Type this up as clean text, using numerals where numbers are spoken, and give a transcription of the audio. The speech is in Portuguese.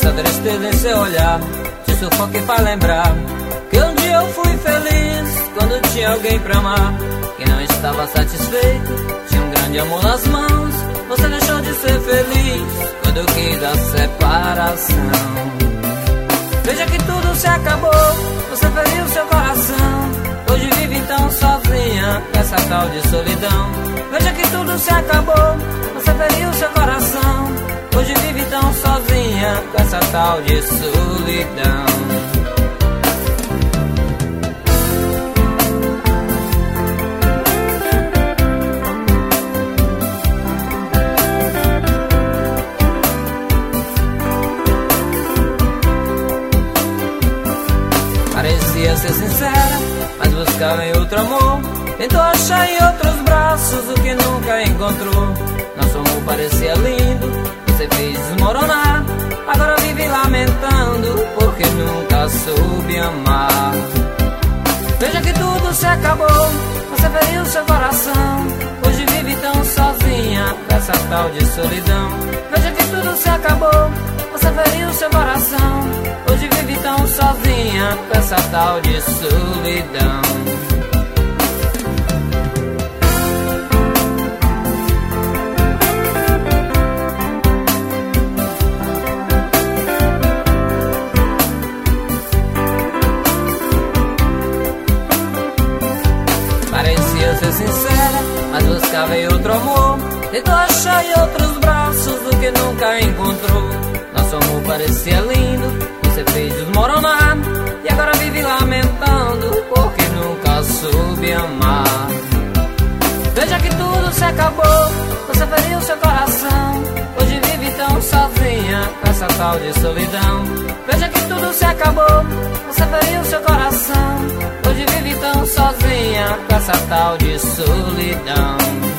essa tristeza em seu olhar te sufoca e faz lembrar que um dia eu fui feliz quando tinha alguém pra amar. Que não estava satisfeito, tinha um grande amor nas mãos. Você deixou de ser feliz quando eu quis a separação. Veja que tudo se acabou, você feriu seu coração. Hoje vive tão sozinha, essa tal de solidão. Veja que tudo se acabou, você feriu seu coração. Hoje vive tão sozinha, com essa tal de solidão. Parecia ser sincera, mas buscava em outro amor. Tentou achar em outros braços o que nunca encontrou. Nosso amor parecia lindo, você fez desmoronar. Agora vive lamentando porque nunca soube amar. Veja que tudo se acabou, você feriu seu coração. Hoje vive tão sozinha, com essa tal de solidão. Veja que tudo se acabou, você feriu seu coração. Hoje vive tão sozinha, com essa tal de solidão. Parecia ser sincera, mas buscava em outro amor. Tentou achar em outros braços o que nunca encontrou. Nosso amor parecia lindo, você fez desmoronar. E agora vive lamentando porque nunca soube amar. Veja que tudo se acabou, você feriu seu coração. Hoje vive tão sozinha, com essa tal de solidão. Veja que tudo se acabou, você feriu seu coração. Hoje vive tão sozinha, com essa tal de solidão.